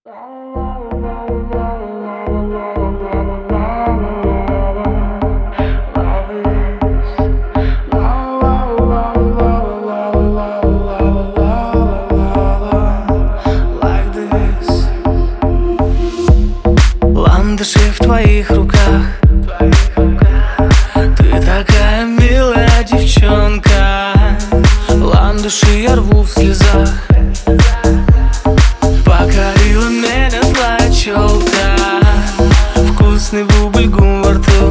Ландыши в твоих руках, ты такая милая девчонка. Ландыши я рву в слезах, покорила меня твоя челка. Вкусный бубль-гум во рту,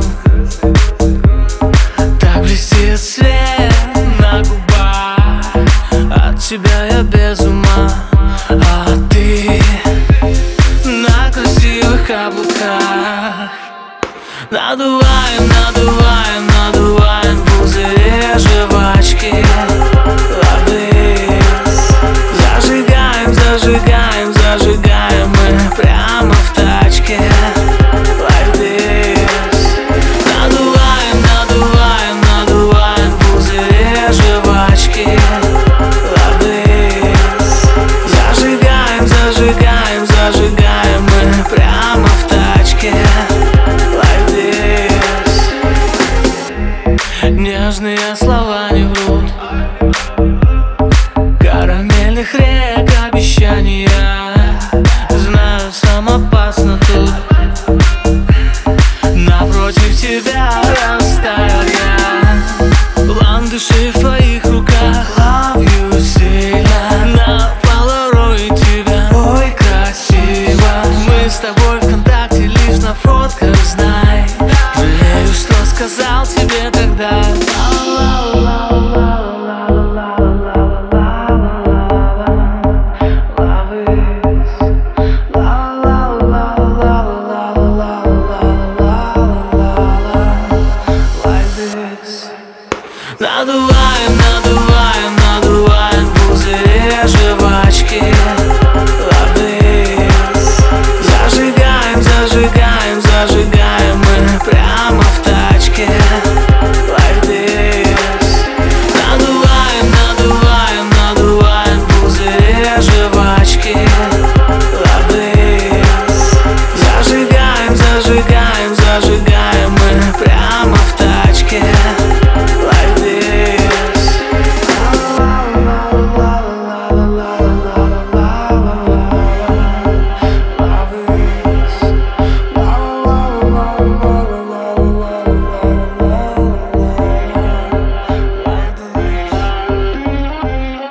так блестит свет на губах. От тебя я без ума, а ты на красивых каблуках. Надувай